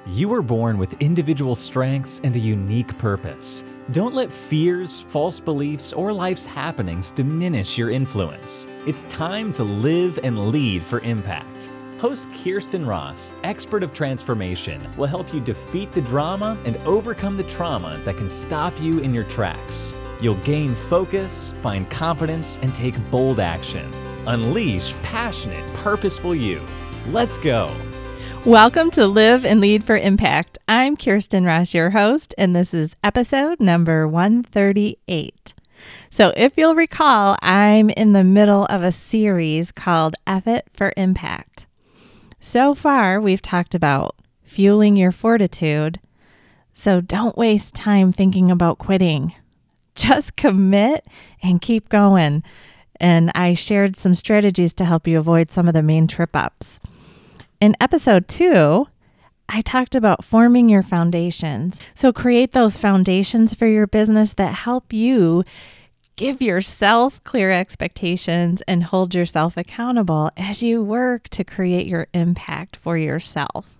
You were born with individual strengths and a unique purpose. Don't let fears, false beliefs, or life's happenings diminish your influence. It's time to live and lead for impact. Host Kirsten Ross, expert of transformation, will help you defeat the drama and overcome the trauma that can stop you in your tracks. You'll gain focus, find confidence, and take bold action. Unleash passionate, purposeful you. Let's go. Welcome to Live and Lead for Impact. I'm Kirsten Ross, your host, and this is episode number 138. So if you'll recall, I'm in the middle of a series called F It for Impact. So far, we've talked about fueling your fortitude, so don't waste time thinking about quitting. Just commit and keep going. And I shared some strategies to help you avoid some of the main trip-ups. In episode 2, I talked about forming your foundations. So create those foundations for your business that help you give yourself clear expectations and hold yourself accountable as you work to create your impact for yourself.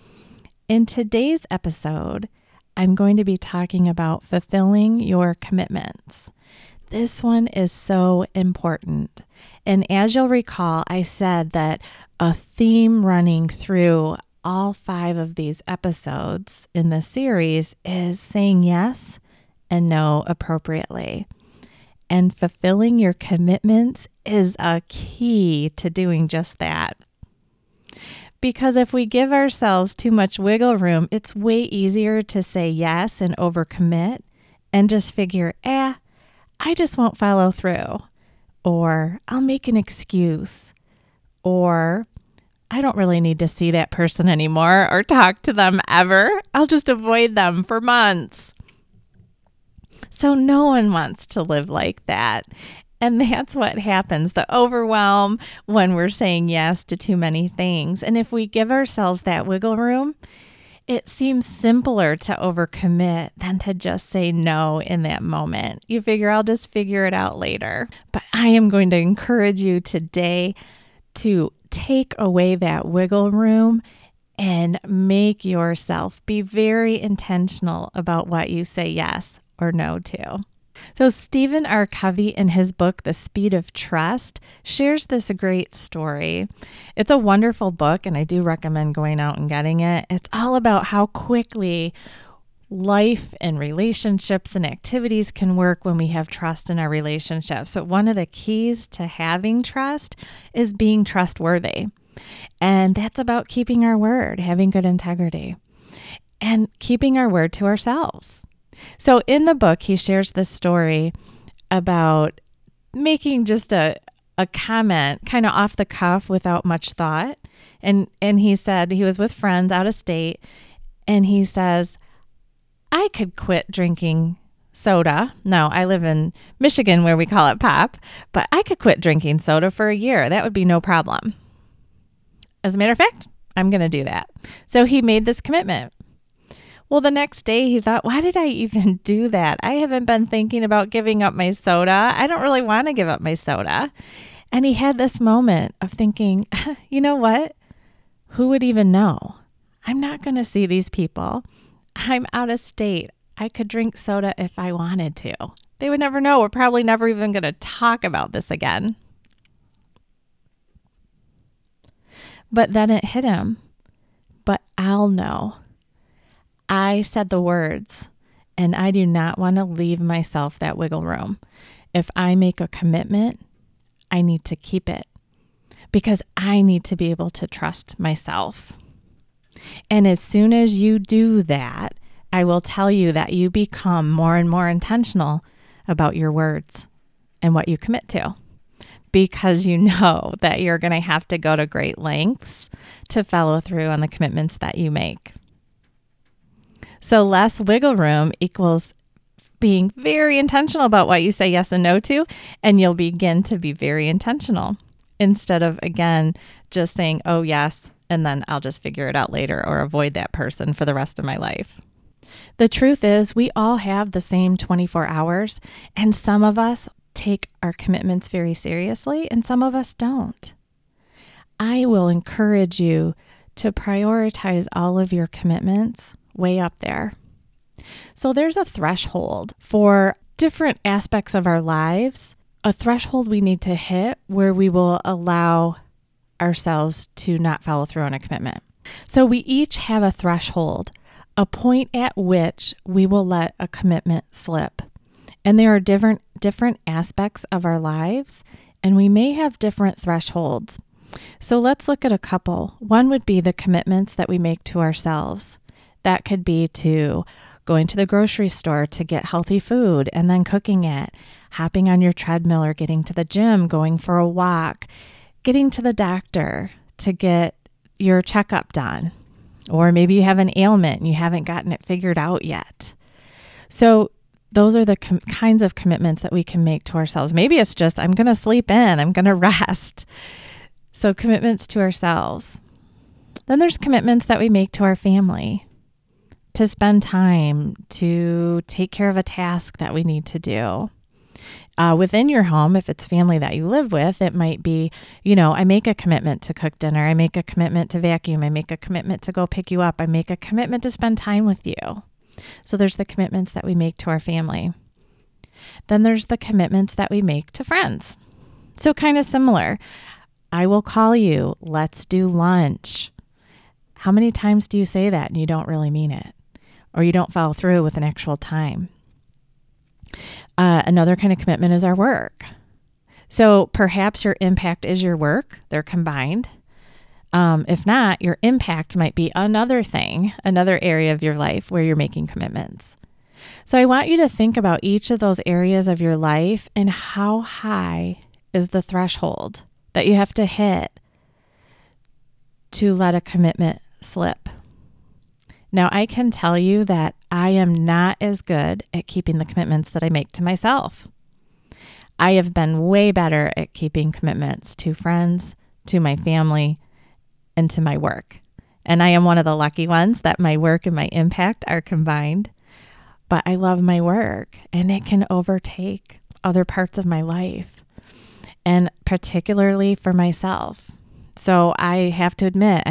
In today's episode, I'm going to be talking about fulfilling your commitments. This one is so important. And as you'll recall, I said that a theme running through all 5 of these episodes in the series is saying yes and no appropriately. And fulfilling your commitments is a key to doing just that. Because if we give ourselves too much wiggle room, it's way easier to say yes and overcommit and just figure, I just won't follow through. Or I'll make an excuse. Or I don't really need to see that person anymore or talk to them ever. I'll just avoid them for months. So no one wants to live like that. And that's what happens, the overwhelm when we're saying yes to too many things. And if we give ourselves that wiggle room, it seems simpler to overcommit than to just say no in that moment. You figure, I'll just figure it out later. But I am going to encourage you today to take away that wiggle room and make yourself be very intentional about what you say yes or no to. So Stephen R. Covey, in his book, The Speed of Trust, shares this great story. It's a wonderful book, and I do recommend going out and getting it. It's all about how quickly life and relationships and activities can work when we have trust in our relationships. So one of the keys to having trust is being trustworthy. And that's about keeping our word, having good integrity, and keeping our word to ourselves. So in the book, he shares this story about making just a comment kind of off the cuff without much thought. And he said he was with friends out of state, and he says, I could quit drinking soda. No, I live in Michigan where we call it pop, but I could quit drinking soda for a year. That would be no problem. As a matter of fact, I'm going to do that. So he made this commitment. Well, the next day he thought, why did I even do that? I haven't been thinking about giving up my soda. I don't really want to give up my soda. And he had this moment of thinking, you know what? Who would even know? I'm not going to see these people. I'm out of state. I could drink soda if I wanted to. They would never know. We're probably never even going to talk about this again. But then it hit him. But I'll know. I said the words, and I do not want to leave myself that wiggle room. If I make a commitment, I need to keep it because I need to be able to trust myself. And as soon as you do that, I will tell you that you become more and more intentional about your words and what you commit to, because you know that you're going to have to go to great lengths to follow through on the commitments that you make. So less wiggle room equals being very intentional about what you say yes and no to, and you'll begin to be very intentional instead of, again, just saying, oh, yes, and then I'll just figure it out later or avoid that person for the rest of my life. The truth is we all have the same 24 hours, and some of us take our commitments very seriously and some of us don't. I will encourage you to prioritize all of your commitments way up there. So there's a threshold for different aspects of our lives, a threshold we need to hit where we will allow ourselves to not follow through on a commitment. So we each have a threshold, a point at which we will let a commitment slip. And there are different aspects of our lives, and we may have different thresholds. So let's look at a couple. One would be the commitments that we make to ourselves. That could be to going to the grocery store to get healthy food and then cooking it, hopping on your treadmill or getting to the gym, going for a walk, getting to the doctor to get your checkup done. Or maybe you have an ailment and you haven't gotten it figured out yet. So those are the kinds of commitments that we can make to ourselves. Maybe it's just, I'm going to sleep in, I'm going to rest. So commitments to ourselves. Then there's commitments that we make to our family, to spend time, to take care of a task that we need to do. Within your home, if it's family that you live with, it might be, I make a commitment to cook dinner. I make a commitment to vacuum. I make a commitment to go pick you up. I make a commitment to spend time with you. So there's the commitments that we make to our family. Then there's the commitments that we make to friends. So kind of similar. I will call you. Let's do lunch. How many times do you say that and you don't really mean it? Or you don't follow through with an actual time? Another kind of commitment is our work. So perhaps your impact is your work. They're combined. If not, your impact might be another thing, another area of your life where you're making commitments. So I want you to think about each of those areas of your life and how high is the threshold that you have to hit to let a commitment slip. Now, I can tell you that I am not as good at keeping the commitments that I make to myself. I have been way better at keeping commitments to friends, to my family, and to my work. And I am one of the lucky ones that my work and my impact are combined. But I love my work, and it can overtake other parts of my life, and particularly for myself. So I have to admit,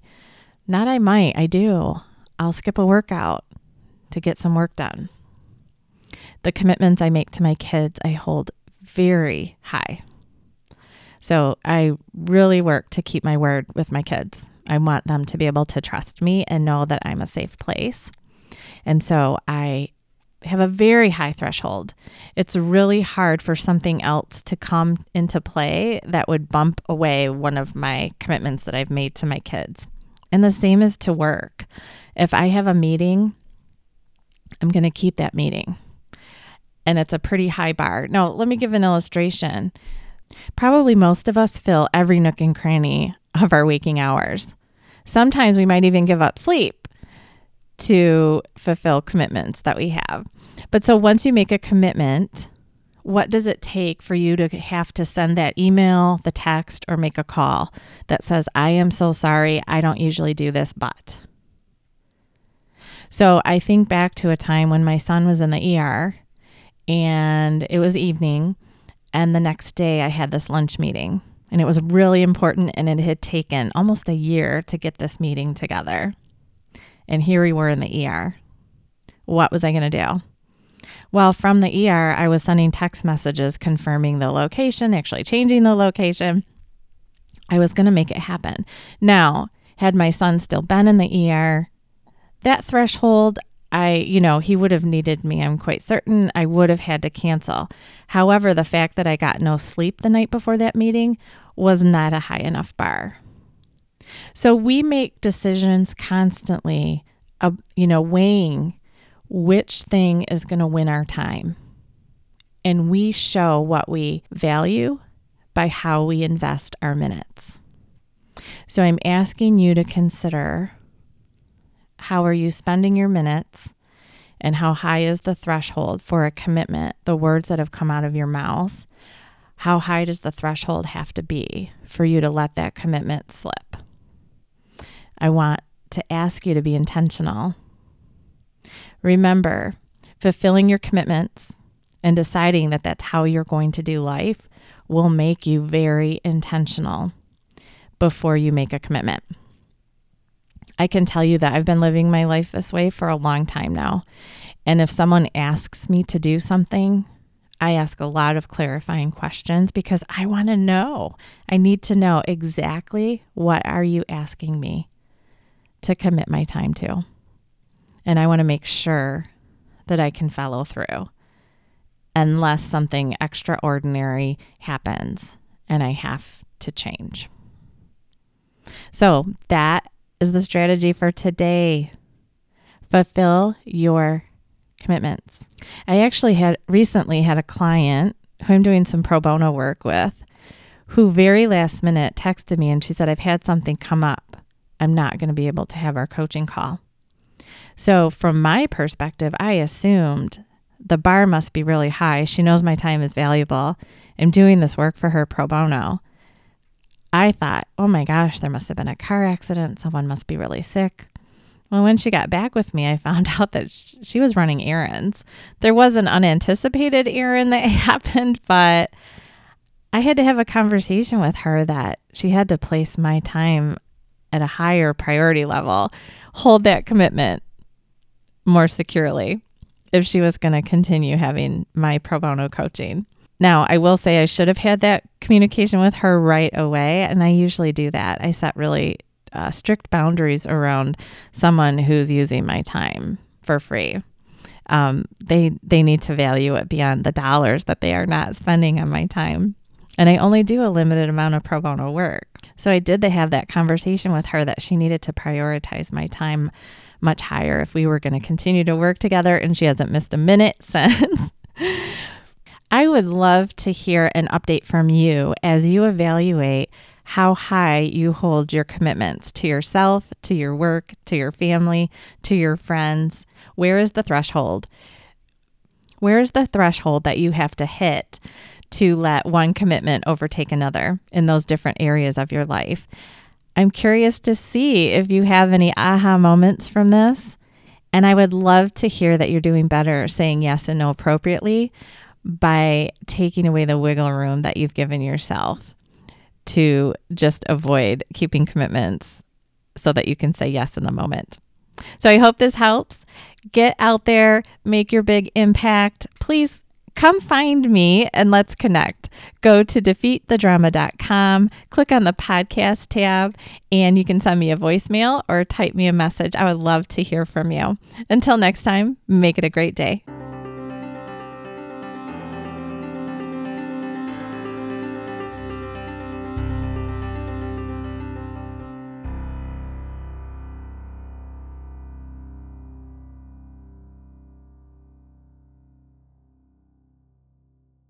I do. I'll skip a workout to get some work done. The commitments I make to my kids, I hold very high. So I really work to keep my word with my kids. I want them to be able to trust me and know that I'm a safe place. And so I have a very high threshold. It's really hard for something else to come into play that would bump away one of my commitments that I've made to my kids. And the same is to work. If I have a meeting, I'm going to keep that meeting. And it's a pretty high bar. Now, let me give an illustration. Probably most of us fill every nook and cranny of our waking hours. Sometimes we might even give up sleep to fulfill commitments that we have. But so once you make a commitment, what does it take for you to have to send that email, the text, or make a call that says, I am so sorry, I don't usually do this, but. So I think back to a time when my son was in the ER and it was evening, and the next day I had this lunch meeting, and it was really important, and it had taken almost a year to get this meeting together. And here we were in the ER. What was I going to do? Well, from the ER, I was sending text messages confirming the location, actually changing the location. I was going to make it happen. Now, had my son still been in the ER, that threshold, he would have needed me. I'm quite certain I would have had to cancel. However, the fact that I got no sleep the night before that meeting was not a high enough bar. So we make decisions constantly, weighing which thing is going to win our time. And we show what we value by how we invest our minutes. So I'm asking you to consider, how are you spending your minutes, and how high is the threshold for a commitment, the words that have come out of your mouth? How high does the threshold have to be for you to let that commitment slip? I want to ask you to be intentional. Remember, fulfilling your commitments and deciding that that's how you're going to do life will make you very intentional before you make a commitment. I can tell you that I've been living my life this way for a long time now. And if someone asks me to do something, I ask a lot of clarifying questions because I want to know. I need to know exactly what are you asking me to commit my time to. And I want to make sure that I can follow through unless something extraordinary happens and I have to change. So that is the strategy for today. Fulfill your commitments. I actually recently had a client who I'm doing some pro bono work with who very last minute texted me and she said, I've had something come up. I'm not going to be able to have our coaching call. So from my perspective, I assumed the bar must be really high. She knows my time is valuable. I'm doing this work for her pro bono. I thought, oh my gosh, there must have been a car accident. Someone must be really sick. Well, when she got back with me, I found out that she was running errands. There was an unanticipated errand that happened, but I had to have a conversation with her that she had to place my time at a higher priority level, hold that commitment more securely if she was going to continue having my pro bono coaching. Now, I will say I should have had that communication with her right away, and I usually do that. I set really strict boundaries around someone who's using my time for free. They need to value it beyond the dollars that they are not spending on my time. And I only do a limited amount of pro bono work. So I did have that conversation with her that she needed to prioritize my time much higher if we were going to continue to work together, and she hasn't missed a minute since. I would love to hear an update from you as you evaluate how high you hold your commitments to yourself, to your work, to your family, to your friends. Where is the threshold? Where is the threshold that you have to hit to let one commitment overtake another in those different areas of your life? I'm curious to see if you have any aha moments from this. And I would love to hear that you're doing better saying yes and no appropriately by taking away the wiggle room that you've given yourself to just avoid keeping commitments so that you can say yes in the moment. So I hope this helps. Get out there, make your big impact. Please come find me and let's connect. Go to defeatthedrama.com, click on the podcast tab, and you can send me a voicemail or type me a message. I would love to hear from you. Until next time, make it a great day.